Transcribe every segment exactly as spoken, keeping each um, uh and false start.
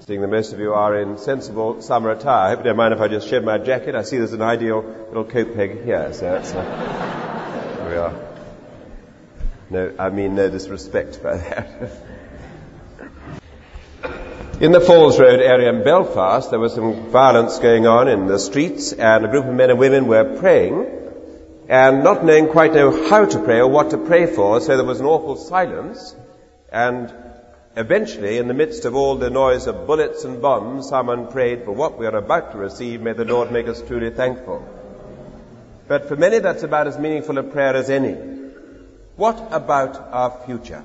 Seeing that most of you are in sensible summer attire, I hope you don't mind if I just shed my jacket. I see there's an ideal little coat peg here, so that's, uh, there we are. No, I mean no disrespect by that. In the Falls Road area in Belfast, there was some violence going on in the streets, and a group of men and women were praying, and not knowing quite know how to pray or what to pray for, so there was an awful silence, and eventually, in the midst of all the noise of bullets and bombs, someone prayed, for what we are about to receive, may the Lord make us truly thankful. But for many, that's about as meaningful a prayer as any. What about our future?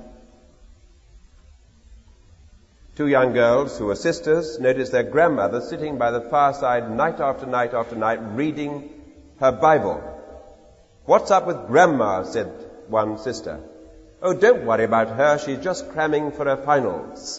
Two young girls who were sisters noticed their grandmother sitting by the fireside night after night after night reading her Bible. "What's up with Grandma?" said one sister. "Oh, don't worry about her. She's just cramming for her finals."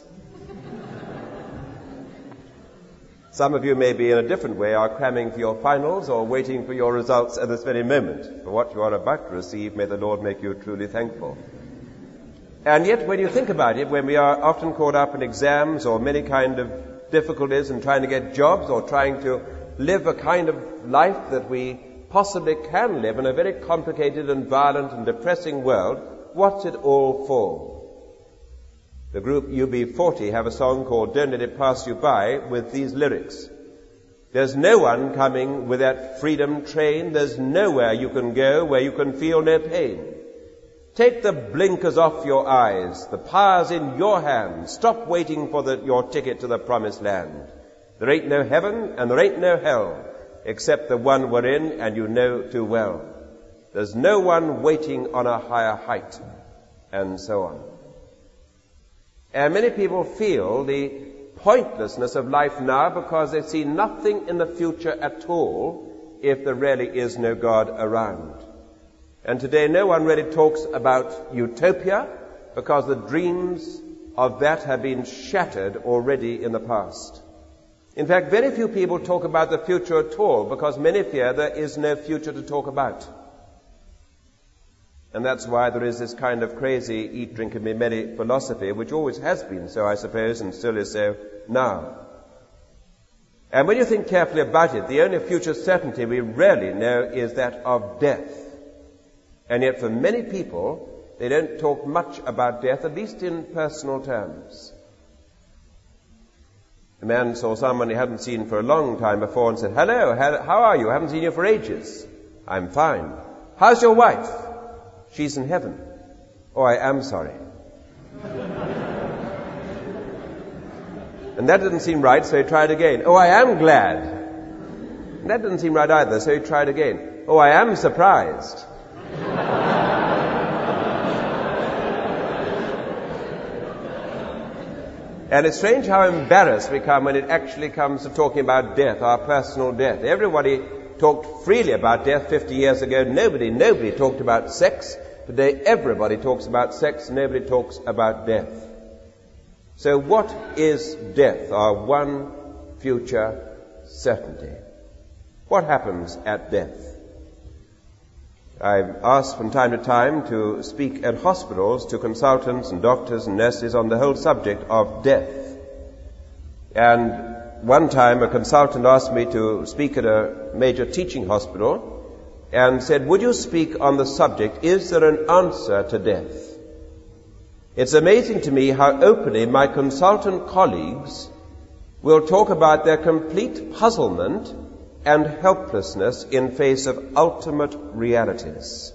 Some of you may be in a different way are cramming for your finals or waiting for your results at this very moment. For what you are about to receive, may the Lord make you truly thankful. And yet, when you think about it, when we are often caught up in exams or many kind of difficulties in trying to get jobs or trying to live a kind of life that we possibly can live in a very complicated and violent and depressing world, what's it all for? The group U B forty have a song called "Don't Let It Pass You By" with these lyrics. There's no one coming with that freedom train. There's nowhere you can go where you can feel no pain. Take the blinkers off your eyes. The power's in your hands. Stop waiting for the, your ticket to the promised land. There ain't no heaven and there ain't no hell except the one we're in, and you know too well. There's no one waiting on a higher height, and so on. And many people feel the pointlessness of life now because they see nothing in the future at all if there really is no God around. And today no one really talks about utopia because the dreams of that have been shattered already in the past. In fact, very few people talk about the future at all because many fear there is no future to talk about. And that's why there is this kind of crazy eat, drink and be merry philosophy, which always has been so, I suppose, and still is so now. And when you think carefully about it, the only future certainty we really know is that of death. And yet for many people, they don't talk much about death, at least in personal terms. A man saw someone he hadn't seen for a long time before and said, "Hello, how are you? I haven't seen you for ages." "I'm fine." "How's your wife?" "She's in heaven." "Oh, I am sorry." And that didn't seem right, so he tried again. "Oh, I am glad." And that didn't seem right either, so he tried again. "Oh, I am surprised." And it's strange how embarrassed we become when it actually comes to talking about death, our personal death. Everybody talked freely about death fifty years ago. Nobody, nobody talked about sex. Today everybody talks about sex. Nobody talks about death. So what is death, our one future certainty? What happens at death? I'm asked from time to time to speak at hospitals to consultants and doctors and nurses on the whole subject of death. And one time a consultant asked me to speak at a major teaching hospital and said, "Would you speak on the subject, is there an answer to death?" It's amazing to me how openly my consultant colleagues will talk about their complete puzzlement and helplessness in face of ultimate realities.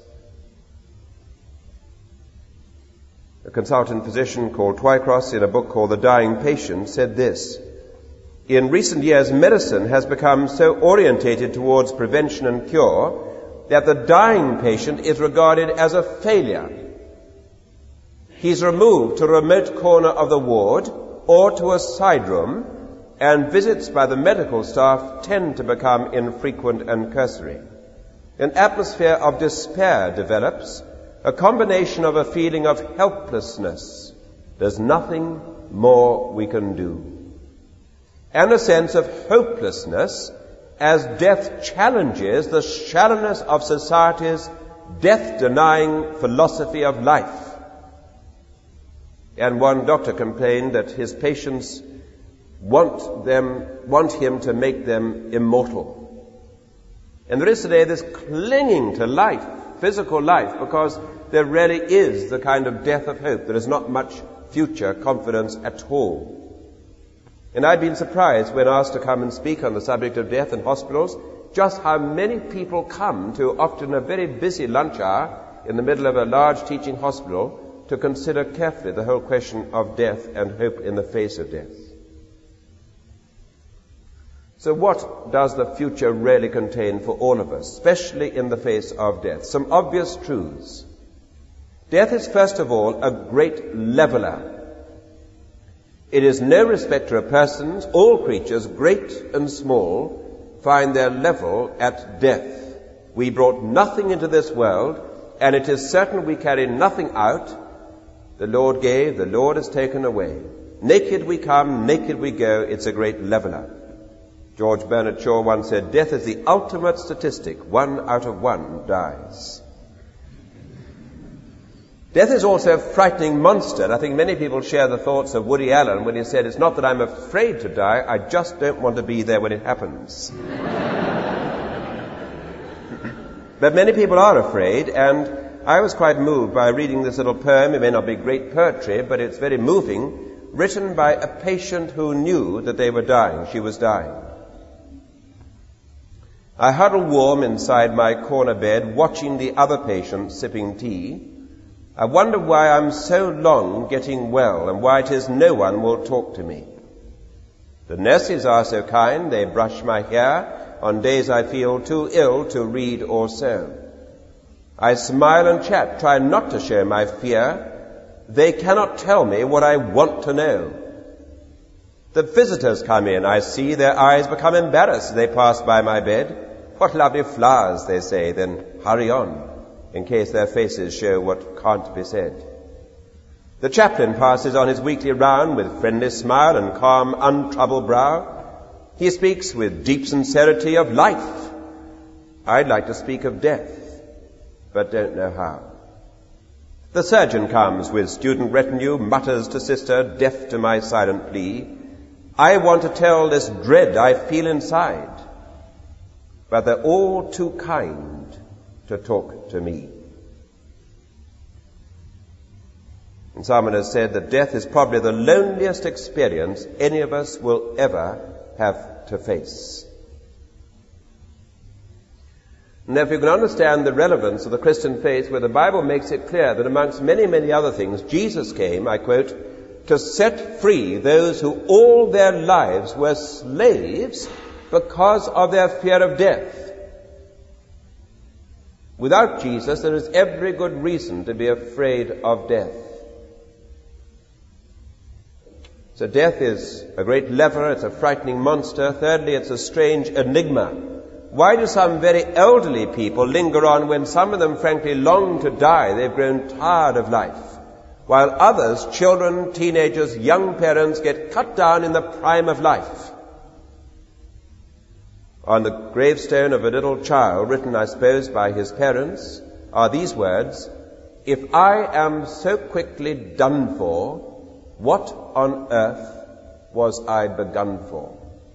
A consultant physician called Twycross, in a book called The Dying Patient, said this: "In recent years, medicine has become so orientated towards prevention and cure that the dying patient is regarded as a failure. He's removed to a remote corner of the ward or to a side room, and visits by the medical staff tend to become infrequent and cursory. An atmosphere of despair develops, a combination of a feeling of helplessness, there's nothing more we can do, and a sense of hopelessness as death challenges the shallowness of society's death-denying philosophy of life." And one doctor complained that his patients want them, want him to make them immortal. And there is today this clinging to life, physical life, because there really is the kind of death of hope. There is not much future confidence at all. And I've been surprised when asked to come and speak on the subject of death in hospitals, just how many people come to often a very busy lunch hour in the middle of a large teaching hospital to consider carefully the whole question of death and hope in the face of death. So what does the future really contain for all of us, especially in the face of death? Some obvious truths. Death is, first of all, a great leveler. It is no respecter of persons. All creatures, great and small, find their level at death. We brought nothing into this world, and it is certain we carry nothing out. The Lord gave, the Lord has taken away. Naked we come, naked we go. It's a great leveler. George Bernard Shaw once said, death is the ultimate statistic. One out of one dies. Death is also a frightening monster. And I think many people share the thoughts of Woody Allen when he said, it's not that I'm afraid to die, I just don't want to be there when it happens. But many people are afraid, and I was quite moved by reading this little poem. It may not be great poetry, but it's very moving, written by a patient who knew that they were dying. She was dying. I huddle warm inside my corner bed, watching the other patients sipping tea. I wonder why I'm so long getting well, and why it is no one will talk to me. The nurses are so kind, they brush my hair on days I feel too ill to read or sew. I smile and chat, try not to show my fear. They cannot tell me what I want to know. The visitors come in, I see their eyes become embarrassed as they pass by my bed. What lovely flowers, they say, then hurry on, in case their faces show what can't be said. The chaplain passes on his weekly round with friendly smile and calm, untroubled brow. He speaks with deep sincerity of life. I'd like to speak of death, but don't know how. The surgeon comes with student retinue, mutters to sister, deaf to my silent plea. I want to tell this dread I feel inside, but they're all too kind to talk to me. And someone has said that death is probably the loneliest experience any of us will ever have to face. And if you can understand the relevance of the Christian faith, where the Bible makes it clear that amongst many, many other things, Jesus came, I quote, to set free those who all their lives were slaves because of their fear of death. Without Jesus, there is every good reason to be afraid of death. So death is a great leveler, it's a frightening monster. Thirdly, it's a strange enigma. Why do some very elderly people linger on when some of them frankly long to die? They've grown tired of life. While others, children, teenagers, young parents, get cut down in the prime of life. On the gravestone of a little child, written, I suppose, by his parents, are these words, if I am so quickly done for, what on earth was I begun for?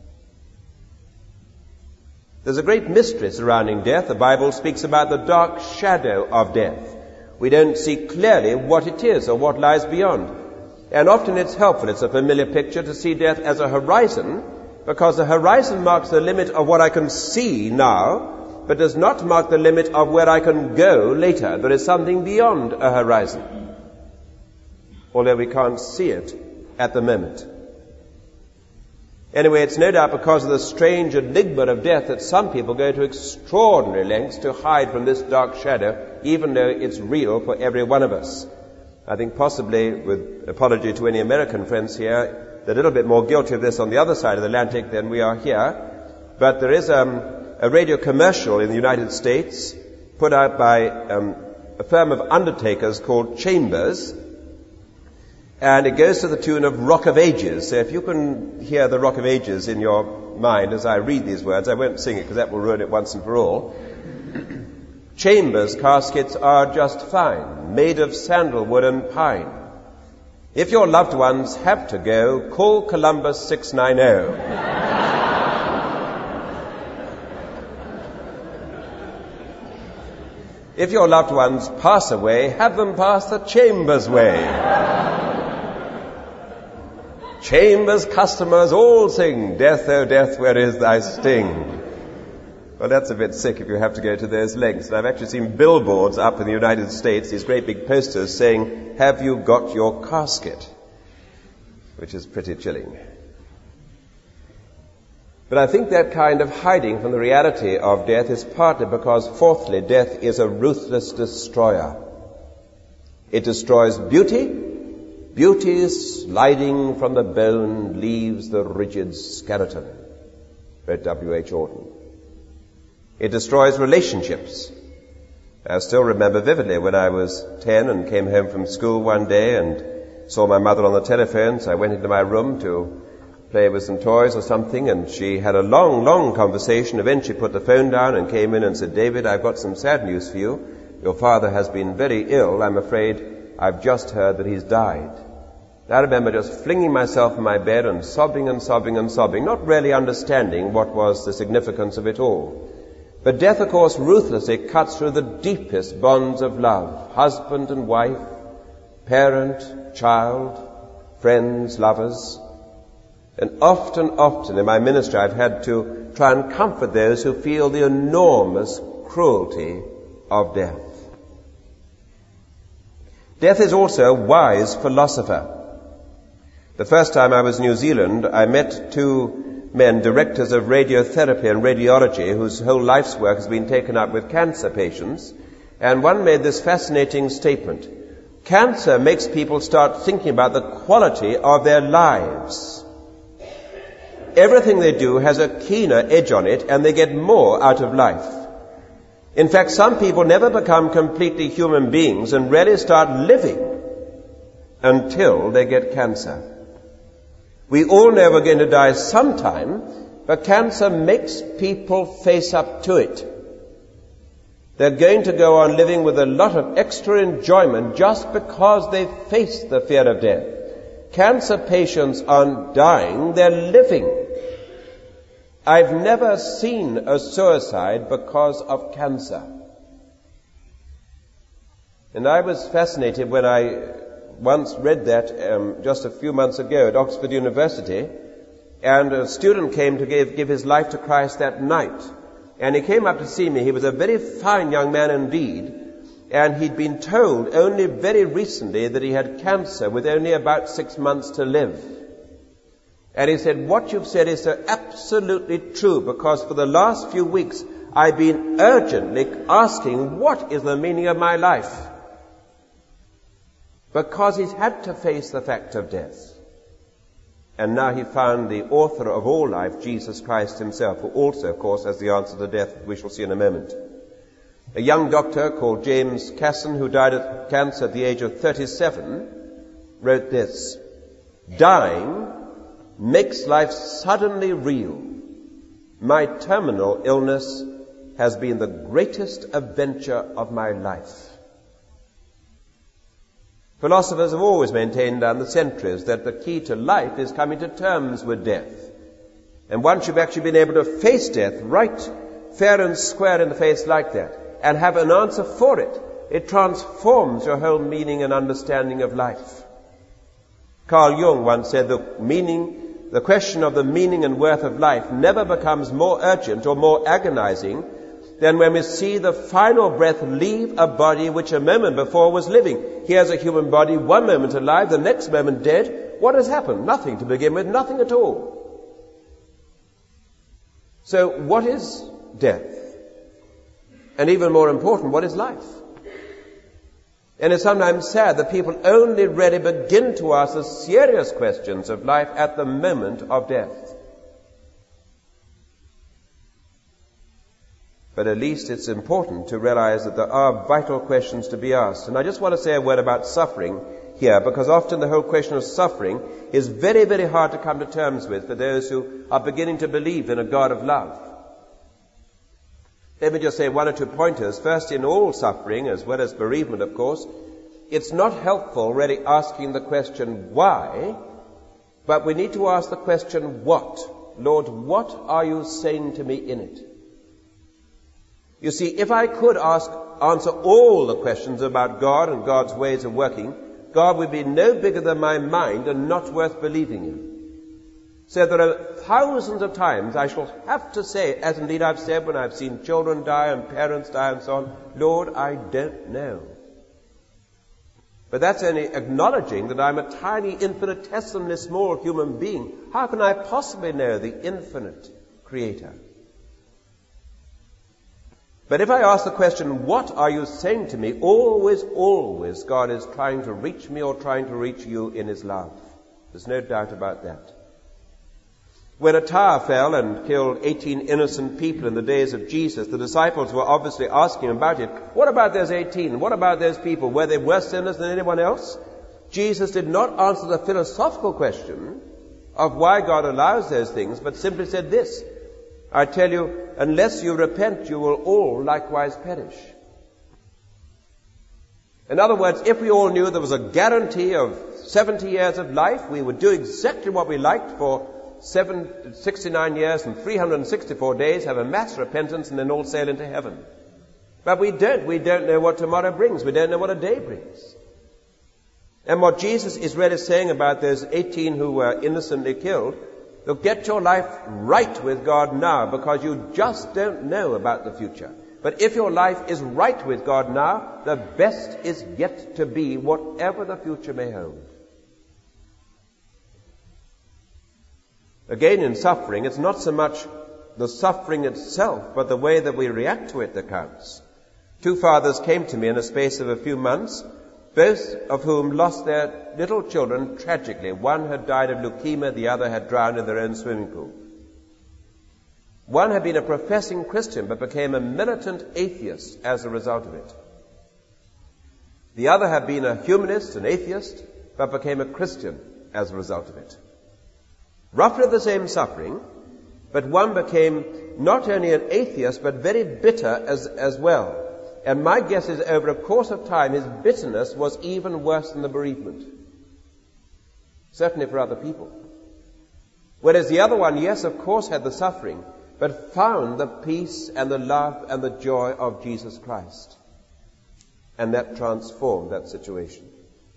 There's a great mystery surrounding death. The Bible speaks about the dark shadow of death. We don't see clearly what it is or what lies beyond. And often it's helpful, it's a familiar picture, to see death as a horizon, because the horizon marks the limit of what I can see now, but does not mark the limit of where I can go later. There is something beyond a horizon, although we can't see it at the moment. Anyway, it's no doubt because of the strange enigma of death that some people go to extraordinary lengths to hide from this dark shadow, even though it's real for every one of us. I think possibly, with apology to any American friends here, they're a little bit more guilty of this on the other side of the Atlantic than we are here. But there is um, a radio commercial in the United States put out by um, a firm of undertakers called Chambers, and it goes to the tune of Rock of Ages. So if you can hear the Rock of Ages in your mind as I read these words, I won't sing it because that will ruin it once and for all. Chambers caskets are just fine, made of sandalwood and pine. If your loved ones have to go, call Columbus six nine zero. If your loved ones pass away, have them pass the Chambers way. Chambers customers all sing, "Death, oh death, where is thy sting?" Well, that's a bit sick if you have to go to those lengths. And I've actually seen billboards up in the United States, these great big posters saying, "Have you got your casket?" Which is pretty chilling. But I think that kind of hiding from the reality of death is partly because, fourthly, death is a ruthless destroyer. It destroys beauty. Beauty, sliding from the bone, leaves the rigid skeleton. Read W H Auden. It destroys relationships. I still remember vividly when I was ten and came home from school one day and saw my mother on the telephone, so I went into my room to play with some toys or something, and she had a long, long conversation. Eventually put the phone down and came in and said, "David, I've got some sad news for you. Your father has been very ill. I'm afraid I've just heard that he's died." I remember just flinging myself in my bed and sobbing and sobbing and sobbing, not really understanding what was the significance of it all. But death, of course, ruthlessly cuts through the deepest bonds of love. Husband and wife, parent, child, friends, lovers. And often, often in my ministry I've had to try and comfort those who feel the enormous cruelty of death. Death is also a wise philosopher. The first time I was in New Zealand, I met two men, directors of radiotherapy and radiology, whose whole life's work has been taken up with cancer patients. And one made this fascinating statement. Cancer makes people start thinking about the quality of their lives. Everything they do has a keener edge on it, and they get more out of life. In fact, some people never become completely human beings and really start living until they get cancer. We all know we're going to die sometime, but cancer makes people face up to it. They're going to go on living with a lot of extra enjoyment just because they face the fear of death. Cancer patients aren't dying, they're living. I've never seen a suicide because of cancer. And I was fascinated when I once read that um, just a few months ago at Oxford University, and a student came to give, give his life to Christ that night. And he came up to see me. He was a very fine young man indeed, and he'd been told only very recently that he had cancer with only about six months to live. And he said, "What you've said is so absolutely true, because for the last few weeks I've been urgently asking, what is the meaning of my life?" Because he's had to face the fact of death. And now he found the author of all life, Jesus Christ himself, who also, of course, has the answer to death, we shall see in a moment. A young doctor called James Casson, who died of cancer at the age of thirty-seven, wrote this: "Dying makes life suddenly real. My terminal illness has been the greatest adventure of my life." Philosophers have always maintained down the centuries that the key to life is coming to terms with death. And once you've actually been able to face death right fair and square in the face like that, and have an answer for it, it transforms your whole meaning and understanding of life. Carl Jung once said the meaning, the question of the meaning and worth of life never becomes more urgent or more agonizing than when we see the final breath leave a body which a moment before was living. Here's a human body, one moment alive, the next moment dead. What has happened? Nothing to begin with, nothing at all. So what is death? And even more important, what is life? And it's sometimes sad that people only really begin to ask the serious questions of life at the moment of death. But at least it's important to realize that there are vital questions to be asked. And I just want to say a word about suffering here, because often the whole question of suffering is very, very hard to come to terms with for those who are beginning to believe in a God of love. Let me just say one or two pointers. First, in all suffering, as well as bereavement, of course, it's not helpful really asking the question why, but we need to ask the question what. Lord, what are you saying to me in it? You see, if I could ask, answer all the questions about God and God's ways of working, God would be no bigger than my mind and not worth believing in. So there are thousands of times I shall have to say, as indeed I've said when I've seen children die and parents die and so on, Lord, I don't know. But that's only acknowledging that I'm a tiny, infinitesimally small human being. How can I possibly know the infinite Creator? But if I ask the question, what are you saying to me? Always, always God is trying to reach me or trying to reach you in His love. There's no doubt about that. When a tower fell and killed eighteen innocent people in the days of Jesus, the disciples were obviously asking about it. What about those eighteen? What about those people? Were they worse sinners than anyone else? Jesus did not answer the philosophical question of why God allows those things, but simply said this, I tell you, unless you repent, you will all likewise perish. In other words, if we all knew there was a guarantee of seventy years of life, we would do exactly what we liked for seven, sixty-nine years and three hundred sixty-four days, have a mass repentance, and then all sail into heaven. But we don't. We don't know what tomorrow brings. We don't know what a day brings. And what Jesus is really saying about those eighteen who were innocently killed, look, get your life right with God now, because you just don't know about the future. But if your life is right with God now, the best is yet to be, whatever the future may hold. Again, in suffering, it's not so much the suffering itself, but the way that we react to it that counts. Two fathers came to me in a space of a few months, both of whom lost their little children tragically. One had died of leukemia, the other had drowned in their own swimming pool. One had been a professing Christian, but became a militant atheist as a result of it. The other had been a humanist, an atheist, but became a Christian as a result of it. Roughly the same suffering, but one became not only an atheist, but very bitter as, as well. And my guess is over a course of time, his bitterness was even worse than the bereavement. Certainly for other people. Whereas the other one, yes, of course, had the suffering, but found the peace and the love and the joy of Jesus Christ. And that transformed that situation.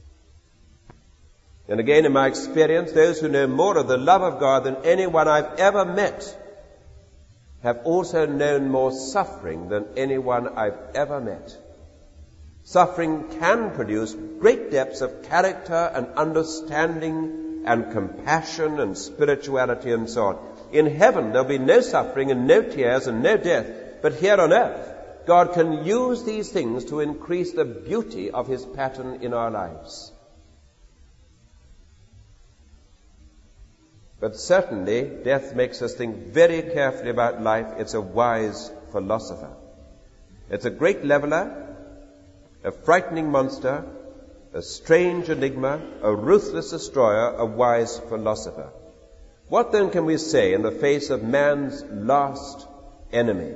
And again, in my experience, those who know more of the love of God than anyone I've ever met have also known more suffering than anyone I've ever met. Suffering can produce great depths of character and understanding and compassion and spirituality and so on. In heaven, there'll be no suffering and no tears and no death. But here on earth, God can use these things to increase the beauty of His pattern in our lives. But certainly, death makes us think very carefully about life. It's a wise philosopher. It's a great leveler, a frightening monster, a strange enigma, a ruthless destroyer, a wise philosopher. What then can we say in the face of man's last enemy?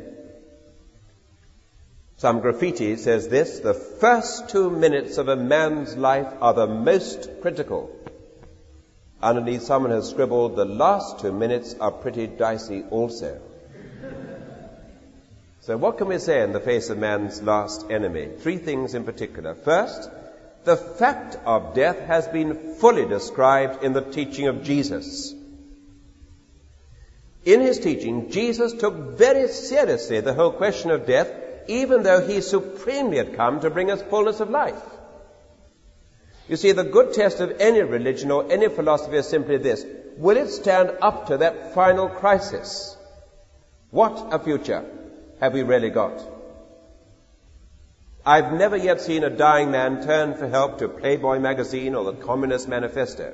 Some graffiti says this, the first two minutes of a man's life are the most critical. Underneath, someone has scribbled, the last two minutes are pretty dicey also. So what can we say in the face of man's last enemy? Three things in particular. First, the fact of death has been fully described in the teaching of Jesus. In his teaching, Jesus took very seriously the whole question of death, even though he supremely had come to bring us fullness of life. You see, the good test of any religion or any philosophy is simply this. Will it stand up to that final crisis? What a future have we really got? I've never yet seen a dying man turn for help to Playboy magazine or the Communist Manifesto.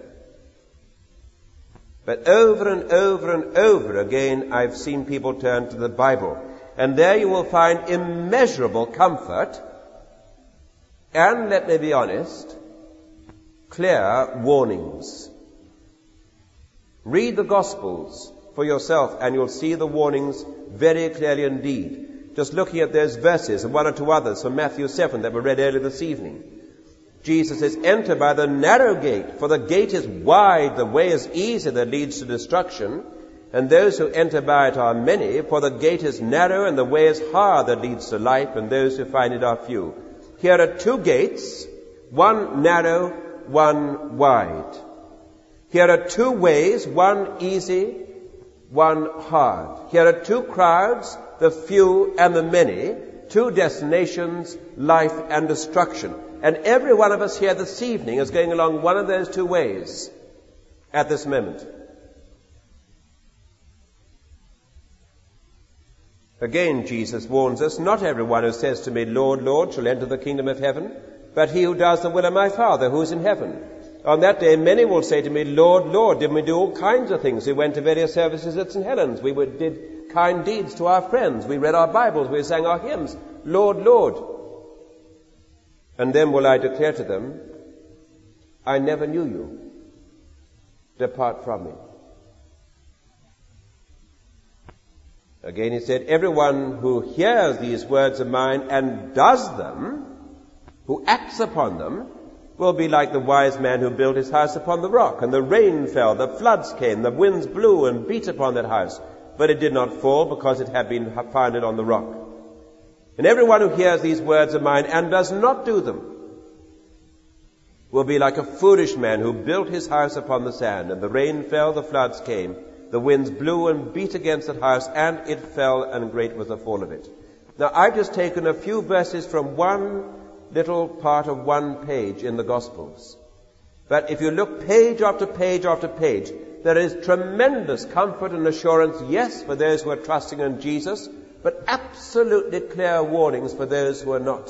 But over and over and over again, I've seen people turn to the Bible. And there you will find immeasurable comfort and, let me be honest, clear warnings. Read the Gospels for yourself and you'll see the warnings very clearly indeed. Just looking at those verses and one or two others from Matthew seven that were read earlier this evening. Jesus says, enter by the narrow gate, for the gate is wide, the way is easy that leads to destruction, and those who enter by it are many, for the gate is narrow and the way is hard that leads to life, and those who find it are few. Here are two gates, one narrow, one wide. Here are two ways, one easy, one hard. Here are two crowds, the few and the many, two destinations, life and destruction. And every one of us here this evening is going along one of those two ways at this moment. Again, Jesus warns us, not everyone who says to me, Lord, Lord, shall enter the kingdom of heaven, but he who does the will of my Father who is in heaven. On that day, many will say to me, Lord, Lord, didn't we do all kinds of things? We went to various services at Saint Helens. We did kind deeds to our friends. We read our Bibles. We sang our hymns. Lord, Lord. And then will I declare to them, I never knew you. Depart from me. Again he said, everyone who hears these words of mine and does them, who acts upon them, will be like the wise man who built his house upon the rock. And the rain fell, the floods came, the winds blew and beat upon that house. But it did not fall because it had been founded on the rock. And everyone who hears these words of mine and does not do them will be like a foolish man who built his house upon the sand. And the rain fell, the floods came, the winds blew and beat against that house, and it fell, and great was the fall of it. Now, I've just taken a few verses from one little part of one page in the Gospels. But if you look page after page after page, there is tremendous comfort and assurance, yes, for those who are trusting in Jesus, but absolutely clear warnings for those who are not.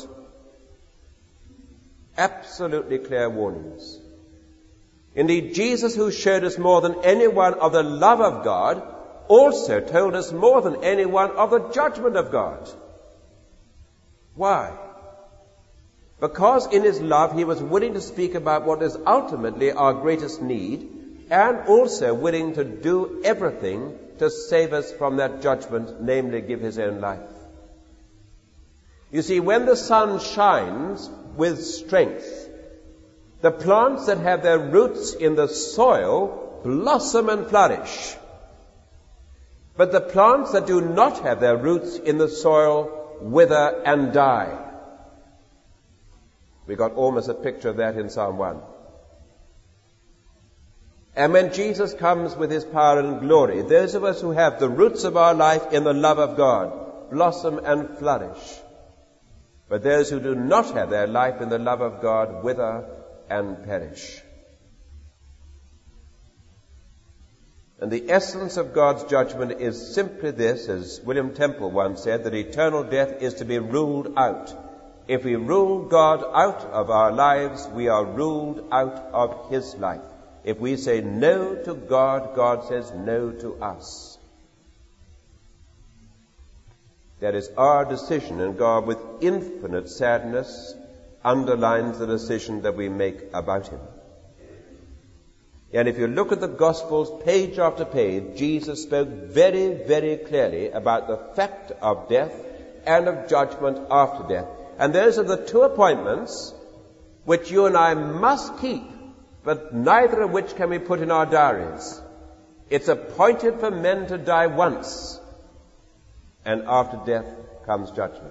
Absolutely clear warnings. Indeed, Jesus, who showed us more than anyone of the love of God, also told us more than anyone of the judgment of God. Why? Because in his love he was willing to speak about what is ultimately our greatest need, and also willing to do everything to save us from that judgment, namely give his own life. You see, when the sun shines with strength, the plants that have their roots in the soil blossom and flourish. But the plants that do not have their roots in the soil wither and die. We got almost a picture of that in Psalm one. And when Jesus comes with his power and glory, those of us who have the roots of our life in the love of God blossom and flourish. But those who do not have their life in the love of God wither and perish. And the essence of God's judgment is simply this, as William Temple once said, that eternal death is to be ruled out. If we rule God out of our lives, we are ruled out of his life. If we say no to God, God says no to us. That is our decision, and God, with infinite sadness, underlines the decision that we make about him. And if you look at the Gospels, page after page, Jesus spoke very, very clearly about the fact of death and of judgment after death. And those are the two appointments which you and I must keep, but neither of which can we put in our diaries. It's appointed for men to die once, and after death comes judgment.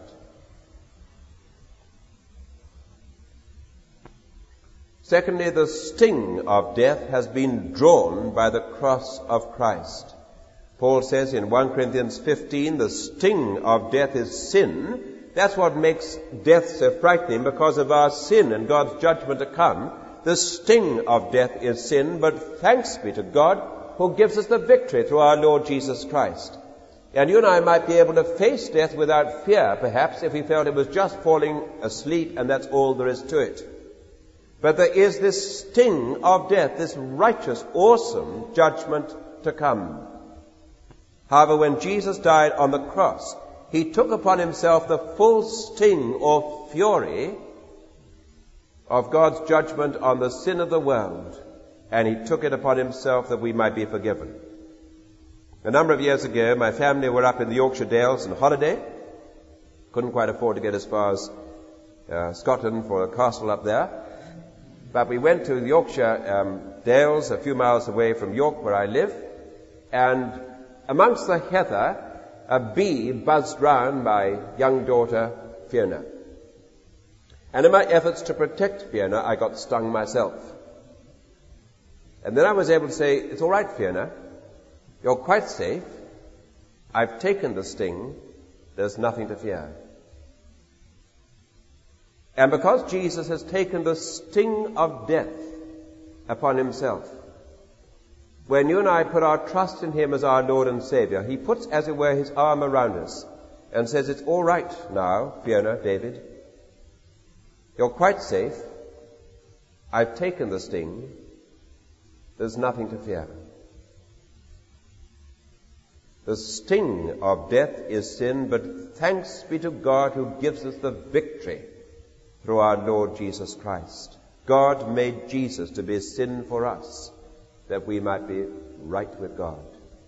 Secondly, the sting of death has been drawn by the cross of Christ. Paul says in First Corinthians fifteen, the sting of death is sin. That's what makes death so frightening, because of our sin and God's judgment to come. The sting of death is sin, but thanks be to God who gives us the victory through our Lord Jesus Christ. And you and I might be able to face death without fear, perhaps, if we felt it was just falling asleep and that's all there is to it. But there is this sting of death, this righteous, awesome judgment to come. However, when Jesus died on the cross, he took upon himself the full sting or fury of God's judgment on the sin of the world, and he took it upon himself that we might be forgiven. A number of years ago, my family were up in the Yorkshire Dales on holiday. Couldn't quite afford to get as far as uh, Scotland for a castle up there. But we went to the Yorkshire um, Dales, a few miles away from York, where I live, and amongst the heather, a bee buzzed round my young daughter, Fiona. And in my efforts to protect Fiona, I got stung myself. And then I was able to say, "It's all right, Fiona. You're quite safe. I've taken the sting. There's nothing to fear." And because Jesus has taken the sting of death upon himself, when you and I put our trust in him as our Lord and Savior, he puts, as it were, his arm around us and says, "It's all right now, Fiona, David. You're quite safe. I've taken the sting. There's nothing to fear." The sting of death is sin, but thanks be to God who gives us the victory through our Lord Jesus Christ. God made Jesus to be sin for us, that we might be right with God.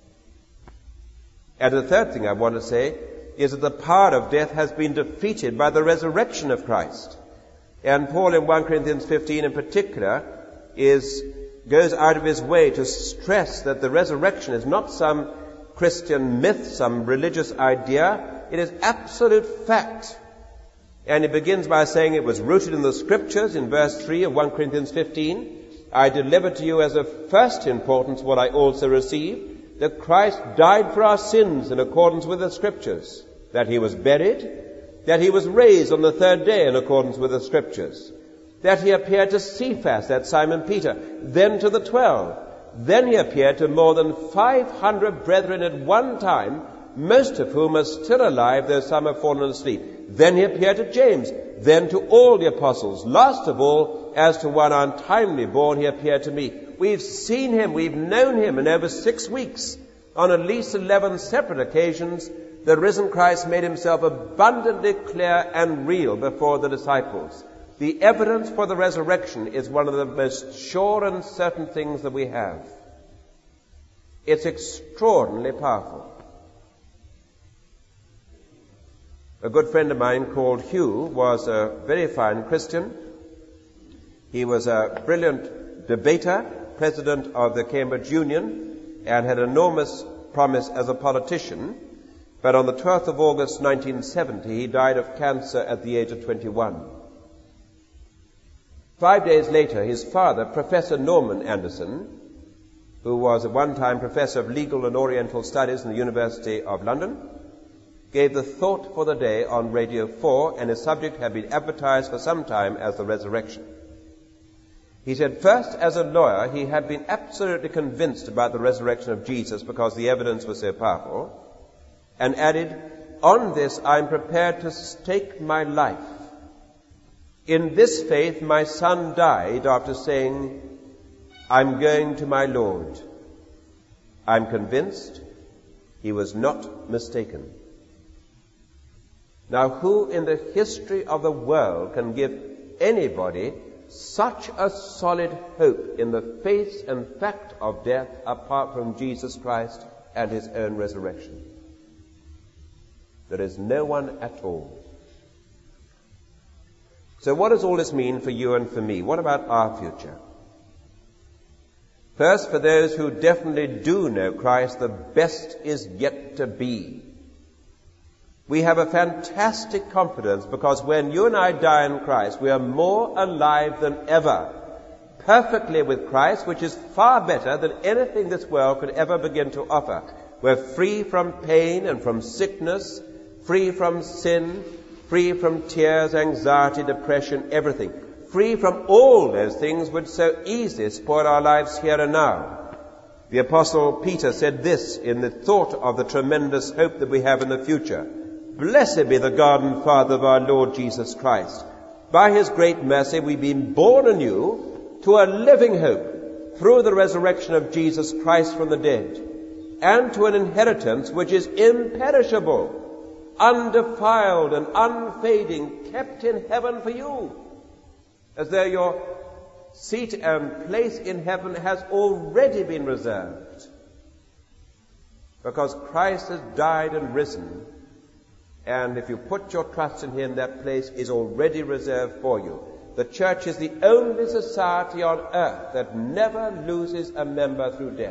And the third thing I want to say is that the power of death has been defeated by the resurrection of Christ. And Paul in First Corinthians fifteen in particular is goes out of his way to stress that the resurrection is not some Christian myth, some religious idea. It is absolute fact. And he begins by saying it was rooted in the Scriptures in verse three of First Corinthians fifteen. "I delivered to you as of first importance what I also received, that Christ died for our sins in accordance with the Scriptures, that he was buried, that he was raised on the third day in accordance with the Scriptures, that he appeared to Cephas," that's Simon Peter, "then to the twelve. Then he appeared to more than five hundred brethren at one time, most of whom are still alive, though some have fallen asleep. Then he appeared to James, then to all the apostles. Last of all, as to one untimely born, he appeared to me." We've seen him, we've known him, and over six weeks, on at least eleven separate occasions, the risen Christ made himself abundantly clear and real before the disciples. The evidence for the resurrection is one of the most sure and certain things that we have. It's extraordinarily powerful. A good friend of mine called Hugh was a very fine Christian. He was a brilliant debater, president of the Cambridge Union, and had enormous promise as a politician. But on the twelfth of August nineteen seventy, he died of cancer at the age of twenty-one. Five days later, his father, Professor Norman Anderson, who was at one time professor of legal and oriental studies in the University of London, gave the thought for the day on Radio four, and his subject had been advertised for some time as the resurrection. He said, first, as a lawyer, he had been absolutely convinced about the resurrection of Jesus because the evidence was so powerful, and added, "On this I am prepared to stake my life. In this faith my son died after saying, 'I'm going to my Lord.' I'm convinced he was not mistaken." Now, who in the history of the world can give anybody such a solid hope in the face and fact of death apart from Jesus Christ and his own resurrection? There is no one at all. So what does all this mean for you and for me? What about our future? First, for those who definitely do know Christ, the best is yet to be. We have a fantastic confidence because when you and I die in Christ, we are more alive than ever, perfectly with Christ, which is far better than anything this world could ever begin to offer. We're free from pain and from sickness, free from sin, free from tears, anxiety, depression, everything. Free from all those things which so easily spoil our lives here and now. The Apostle Peter said this in the thought of the tremendous hope that we have in the future. "Blessed be the God and Father of our Lord Jesus Christ. By his great mercy we've been born anew to a living hope through the resurrection of Jesus Christ from the dead, and to an inheritance which is imperishable, undefiled and unfading, kept in heaven for you." As though your seat and place in heaven has already been reserved. Because Christ has died and risen, and if you put your trust in him, that place is already reserved for you. the church is the only society on earth that never loses a member through death.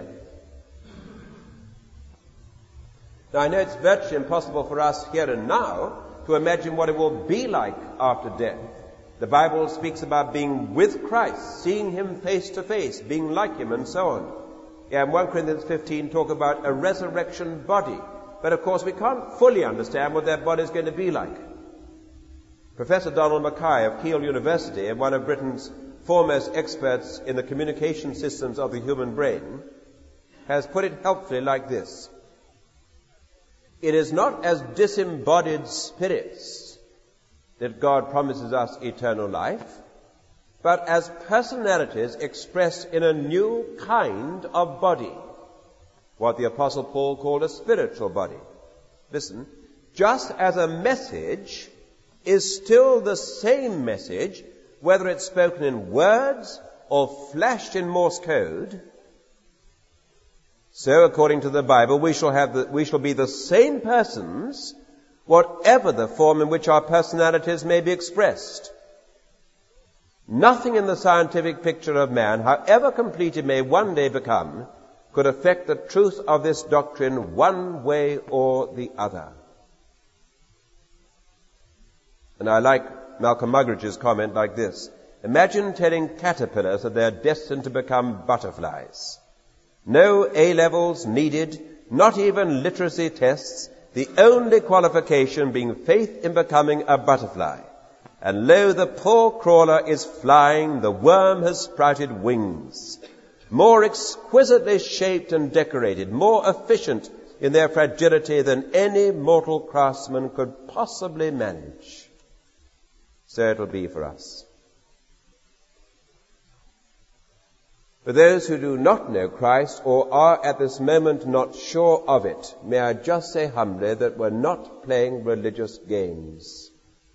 Now, I know it's virtually impossible for us here and now to imagine what it will be like after death. The Bible speaks about being with Christ, seeing him face to face, being like him, and so on. Yeah, in First Corinthians fifteen talk about a resurrection body. But of course we can't fully understand what that body is going to be like. Professor Donald Mackay of Keele University, and one of Britain's foremost experts in the communication systems of the human brain, has put it helpfully like this. It is not as disembodied spirits that God promises us eternal life, but as personalities expressed in a new kind of body, what the Apostle Paul called a spiritual body. Listen, just as a message is still the same message, whether it's spoken in words or flashed in Morse code, so according to the Bible, we shall have the, we shall be the same persons, whatever the form in which our personalities may be expressed. Nothing in the scientific picture of man, however complete it may one day become, could affect the truth of this doctrine one way or the other. And I like Malcolm Muggeridge's comment like this. Imagine telling caterpillars that they're destined to become butterflies. No A-levels needed, not even literacy tests, the only qualification being faith in becoming a butterfly. And lo, the poor crawler is flying, the worm has sprouted wings, more exquisitely shaped and decorated, more efficient in their fragility than any mortal craftsman could possibly manage. So it will be for us. For those who do not know Christ or are at this moment not sure of it, may I just say humbly that we're not playing religious games.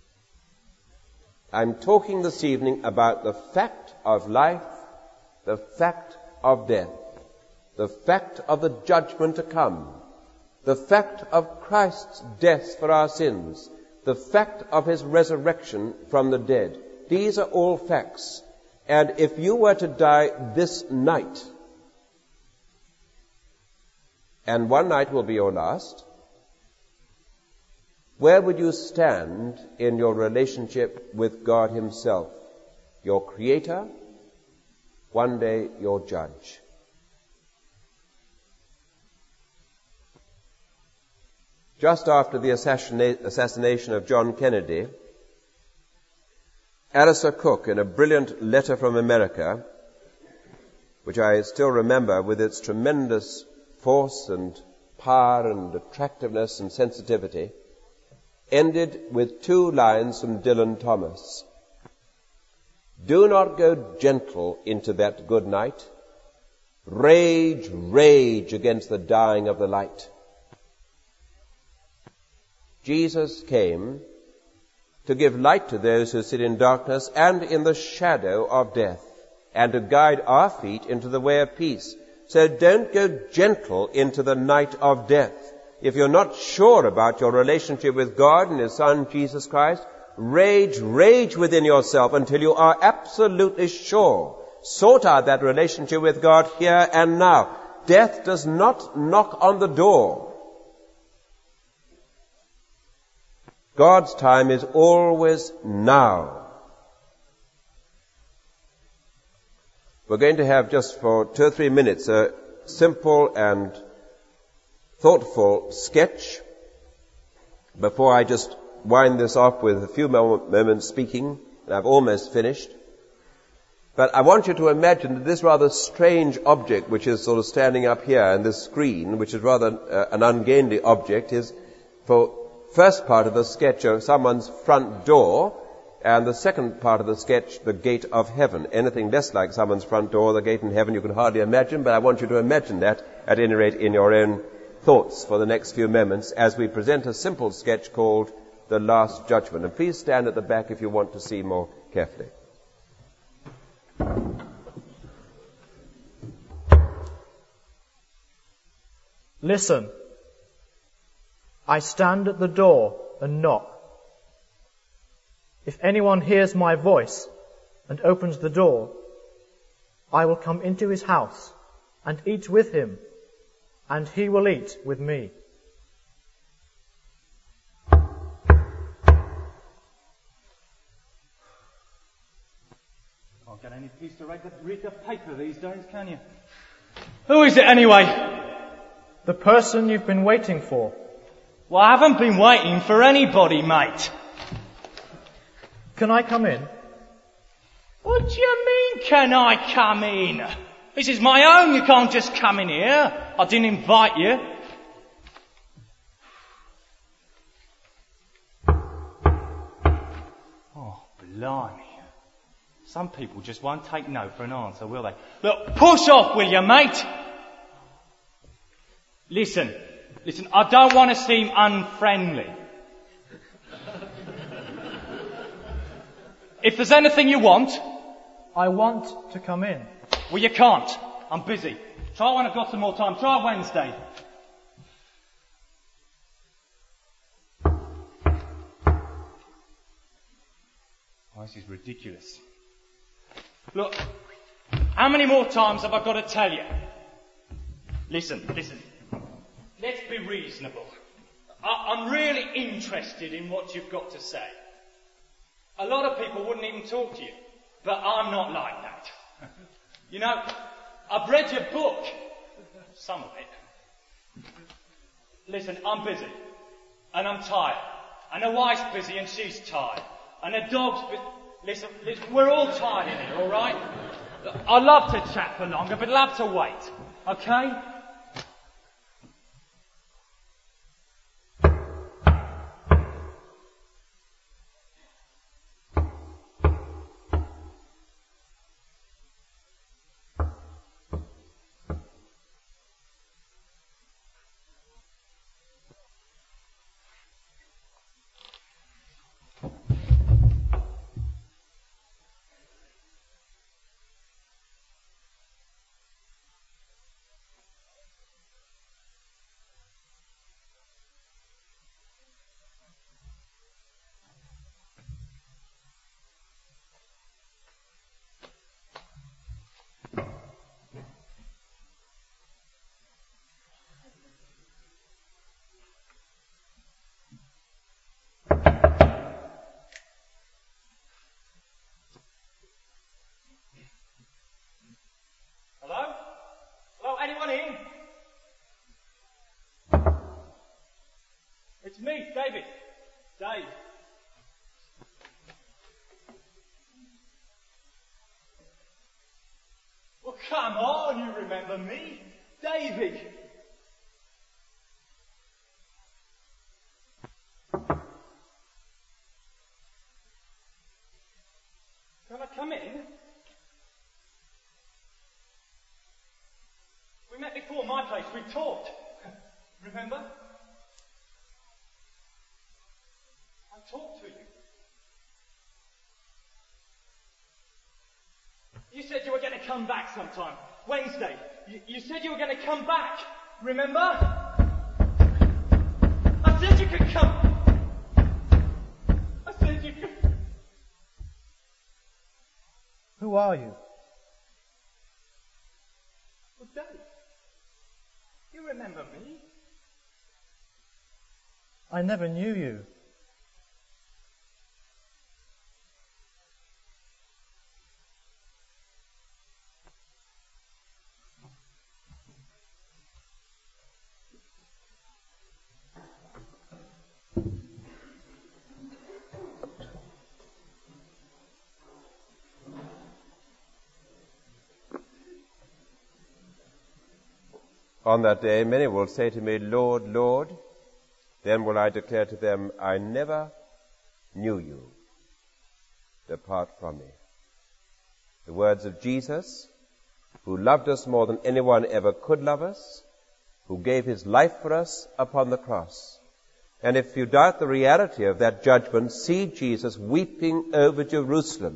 I'm talking this evening about the fact of life, the fact of death, the fact of the judgment to come, the fact of Christ's death for our sins, the fact of his resurrection from the dead. These are all facts. And if you were to die this night, and one night will be your last, where would you stand in your relationship with God himself, your Creator, one day your Judge? Just after the assassination of John Kennedy, Alistair Cooke, in a brilliant letter from America, which I still remember with its tremendous force and power and attractiveness and sensitivity, ended with two lines from Dylan Thomas. Do not go gentle into that good night. Rage, rage against the dying of the light. Jesus came to give light to those who sit in darkness and in the shadow of death, and to guide our feet into the way of peace. So don't go gentle into the night of death. If you're not sure about your relationship with God and his Son, Jesus Christ, rage, rage within yourself until you are absolutely sure. Sort out that relationship with God here and now. Death does not knock on the door. God's time is always now. We're going to have just for two or three minutes a simple and thoughtful sketch before I just wind this off with a few moments speaking, and I've almost finished. But I want you to imagine that this rather strange object which is sort of standing up here in this screen, which is rather uh, an ungainly object, is for first part of the sketch of someone's front door, and the second part of the sketch, the gate of heaven. Anything less like someone's front door, the gate in heaven, you can hardly imagine, but I want you to imagine that, at any rate, in your own thoughts for the next few moments as we present a simple sketch called The Last Judgment. And please stand at the back if you want to see more carefully. Listen. I stand at the door and knock. If anyone hears my voice and opens the door, I will come into his house and eat with him, and he will eat with me. Can't get any peace to read the, read the paper these days, can you? Who is it anyway? The person you've been waiting for. Well, I haven't been waiting for anybody, mate. Can I come in? What do you mean, can I come in? This is my own, you can't just come in here. I didn't invite you. Oh, blimey. Some people just won't take no for an answer, will they? Look, push off, will you, mate? Listen, listen, I don't want to seem unfriendly. If there's anything you want... I want to come in. Well, you can't. I'm busy. Try when I've got some more time. Try Wednesday. Oh, this is ridiculous. Look, how many more times have I got to tell you? Listen, listen. Let's be reasonable. I, I'm really interested in what you've got to say. A lot of people wouldn't even talk to you, but I'm not like that. You know, I've read your book. Some of it. Listen, I'm busy. And I'm tired. And the wife's busy and she's tired. And the dog's busy. Listen, listen, we're all tired in here, alright? I'd love to chat for longer, but I'll have to wait. Okay? It's me, David. Dave. Well, come on, you remember me. David. Can I come in? We met before my place. We talked. Remember? I talked to you. You said you were going to come back sometime. Wednesday. You, you said you were going to come back. Remember? I said you could come. I said you could. Who are you? Well, Dave. You remember me? I never knew you. On that day, many will say to me, Lord, Lord. Then will I declare to them, I never knew you. Depart from me. The words of Jesus, who loved us more than anyone ever could love us, who gave his life for us upon the cross. And if you doubt the reality of that judgment, see Jesus weeping over Jerusalem,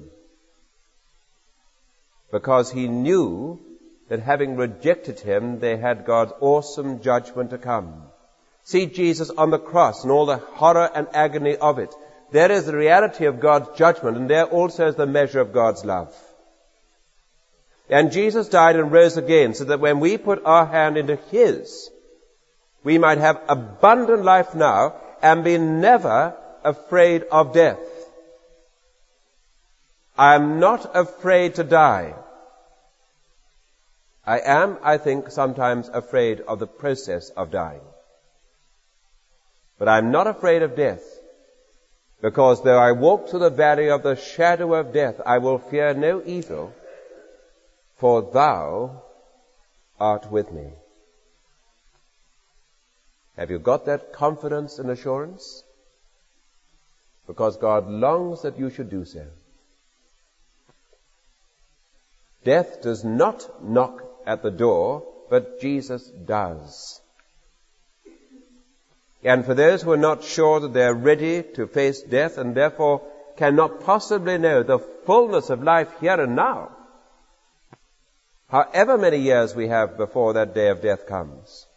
because he knew that having rejected him, they had God's awesome judgment to come. See Jesus on the cross and all the horror and agony of it, there is the reality of God's judgment, and there also is the measure of God's love. And Jesus died and rose again so that when we put our hand into His, we might have abundant life now and be never afraid of death. I am not afraid to die. I am, I think, sometimes afraid of the process of dying. But I'm not afraid of death, because though I walk through the valley of the shadow of death, I will fear no evil, for Thou art with me. Have you got that confidence and assurance? Because God longs that you should do so. Death does not knock at the door, but Jesus does. And for those who are not sure that they are ready to face death and therefore cannot possibly know the fullness of life here and now, however many years we have before that day of death comes,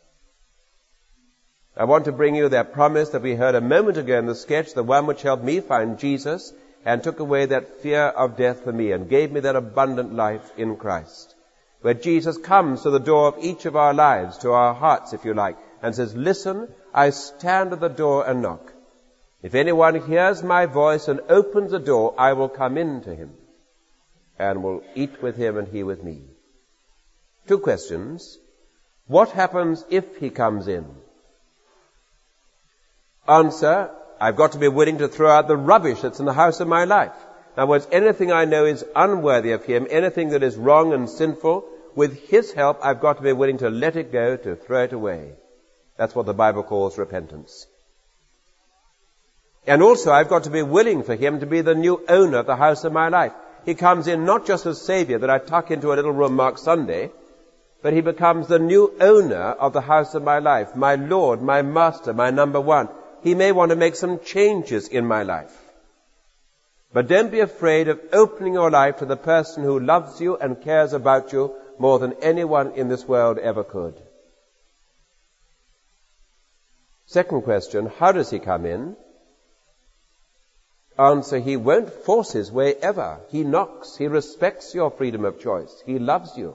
I want to bring you that promise that we heard a moment ago in the sketch, the one which helped me find Jesus and took away that fear of death for me and gave me that abundant life in Christ. Where Jesus comes to the door of each of our lives, to our hearts, if you like, and says, listen, I stand at the door and knock. If anyone hears my voice and opens the door, I will come in to him and will eat with him and he with me. Two questions. What happens if he comes in? Answer, I've got to be willing to throw out the rubbish that's in the house of my life. In other words, anything I know is unworthy of him, anything that is wrong and sinful, with his help, I've got to be willing to let it go, to throw it away. That's what the Bible calls repentance. And also, I've got to be willing for him to be the new owner of the house of my life. He comes in not just as Savior that I tuck into a little room marked Sunday, but he becomes the new owner of the house of my life, my Lord, my Master, my number one. He may want to make some changes in my life. But don't be afraid of opening your life to the person who loves you and cares about you more than anyone in this world ever could. Second question, how does he come in? Answer, he won't force his way ever. He knocks. He respects your freedom of choice. He loves you.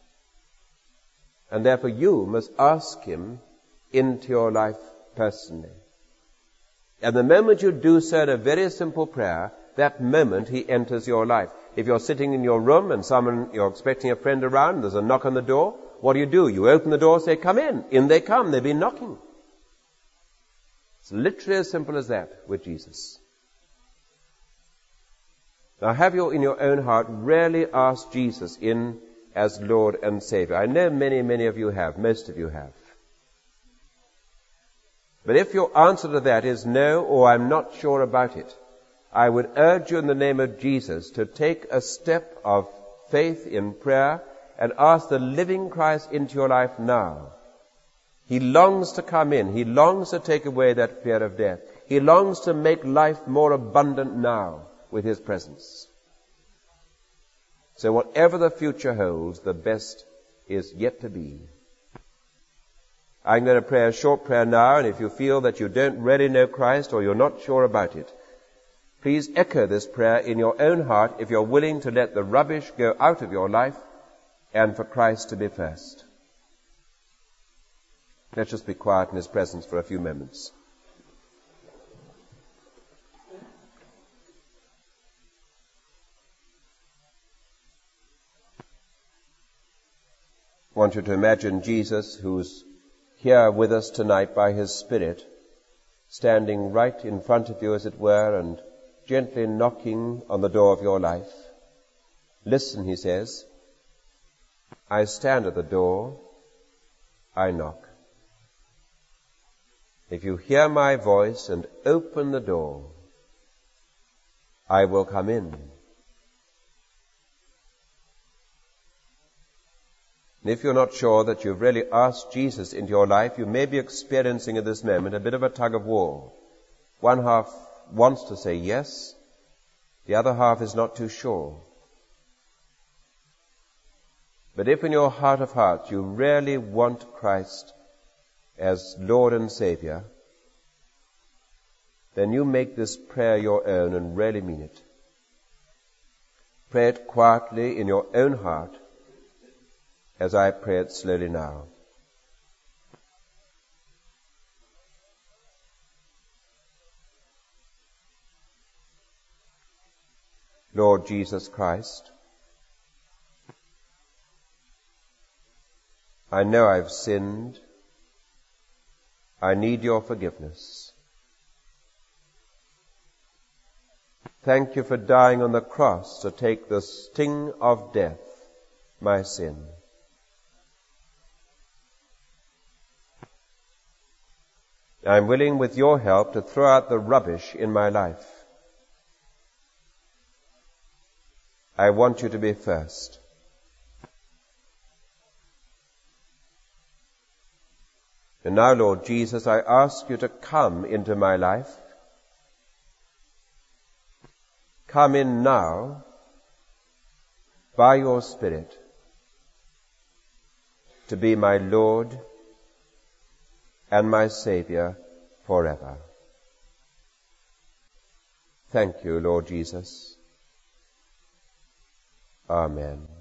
And therefore you must ask him into your life personally. And the moment you do so in a very simple prayer, that moment he enters your life. If you're sitting in your room and someone, you're expecting a friend around, and there's a knock on the door, what do you do? You open the door, say, come in. In they come. They've been knocking. It's literally as simple as that with Jesus. Now have you in your own heart really asked Jesus in as Lord and Savior? I know many, many of you have. Most of you have. But if your answer to that is no, or I'm not sure about it, I would urge you in the name of Jesus to take a step of faith in prayer and ask the living Christ into your life now. He longs to come in. He longs to take away that fear of death. He longs to make life more abundant now with his presence. So whatever the future holds, the best is yet to be. I'm going to pray a short prayer now, and if you feel that you don't really know Christ or you're not sure about it, please echo this prayer in your own heart if you're willing to let the rubbish go out of your life and for Christ to be first. Let's just be quiet in his presence for a few moments. I want you to imagine Jesus, who's here with us tonight by his Spirit, standing right in front of you, as it were, and gently knocking on the door of your life. Listen, he says, I stand at the door, I knock. If you hear my voice and open the door, I will come in. And if you're not sure that you've really asked Jesus into your life, you may be experiencing at this moment a bit of a tug of war. One half wants to say yes, the other half is not too sure. But if in your heart of hearts you really want Christ as Lord and Savior, then you make this prayer your own and really mean it. Pray it quietly in your own heart as I pray it slowly now. Lord Jesus Christ, I know I've sinned. I need your forgiveness. Thank you for dying on the cross to take the sting of death, my sin. I'm willing with your help to throw out the rubbish in my life. I want you to be first. And now, Lord Jesus, I ask you to come into my life. Come in now by your Spirit to be my Lord and my Savior forever. Thank you, Lord Jesus. Amen.